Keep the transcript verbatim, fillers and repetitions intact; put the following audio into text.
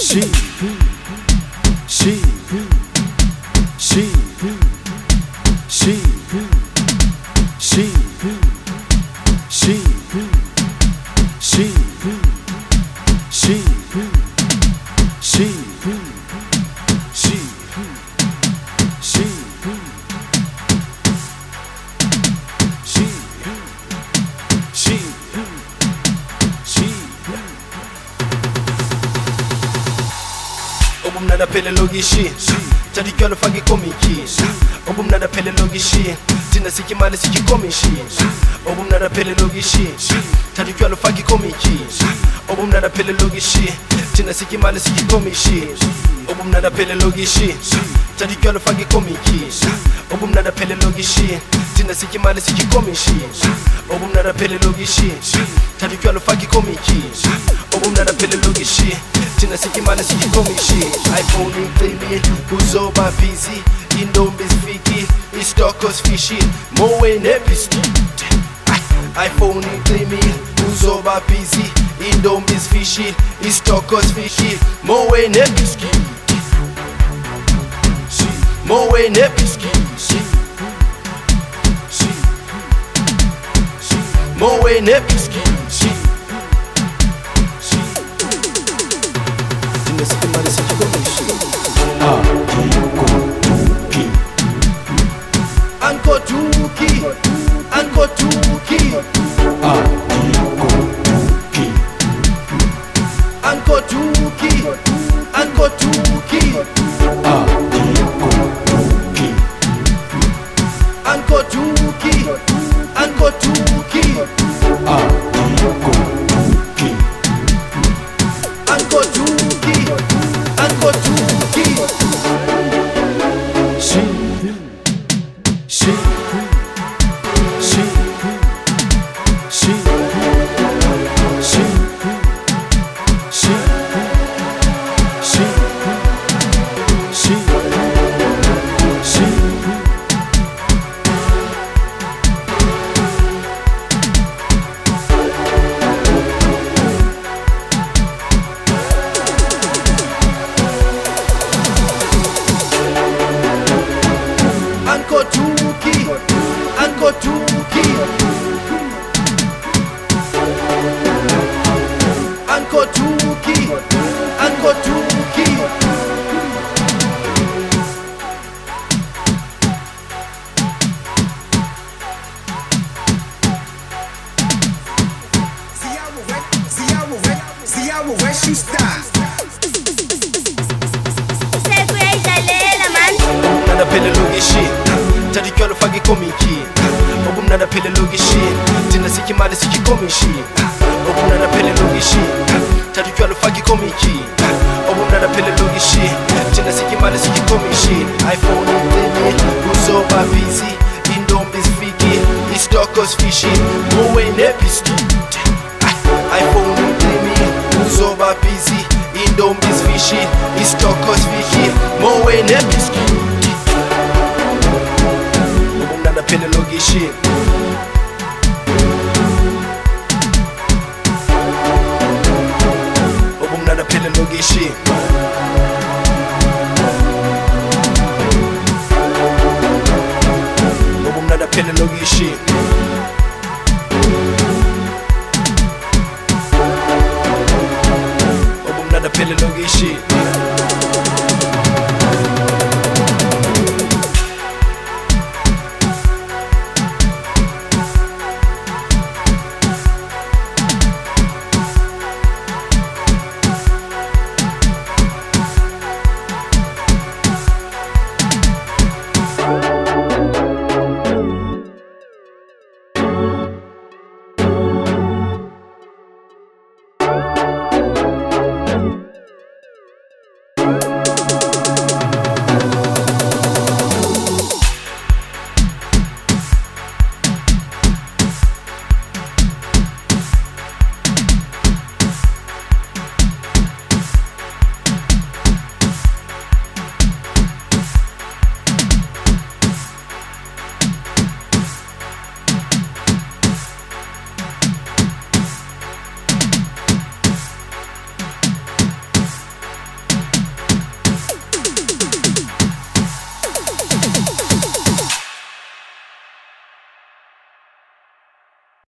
she, she, she, she, she, she, she, she, she, she, she, she, she. Obumnada pele logishi Tadi kyolo fagi komiki Obumnada pele logishi Tina siki mali siki komishi Obumnada pele logishi Tadi kyolo fagi komiki Obumnada pele logishi Tina siki mali siki komishi Obumnada pele logishi Tadi kyolo fagi komiki Obumnada pele logishi Tina siki mali siki komishi Obumnada pele logishi Tadi kyolo fagi komiki Obumnada pele logishi Tina siki mali siki komishi iPhone implimi Kuzoba busy Indombi fiki Istokos fishi Mowe nepiski iPhone implimi Kuzoba busy Indombi fishi Istokos fishi Mowe nepiski Mowe nepiski Mowe nepiski Anko tuki, anko tuki, anko tuki, anko tuki, anko tuki, anko tuki, anko tuki, anko tuki. She, she, she, she, she, she, she, she, she. Anko tuki, anko tuki, anko tuki, anko tuki. See how we wet, see how we wet, see how we wet she start. Obumnada pele logishi Tadi kyolo fagi komiki Obumnada pele logishi Tina siki mali siki komishi Obumnada pele logishi Tadi kyolo fagi komiki Obumnada pele logishi Tina siki mali siki komishi iPhone implimi Kuzoba busy Indombi fiki Istokos fishi Mowe nepiski iPhone implimi Kuzoba busy Indombi fishi Istokos fishi Mowe nepiski Obumnada pele logishi Obumnada pele logishi Obumnada pele logishi Obumnada pele logishi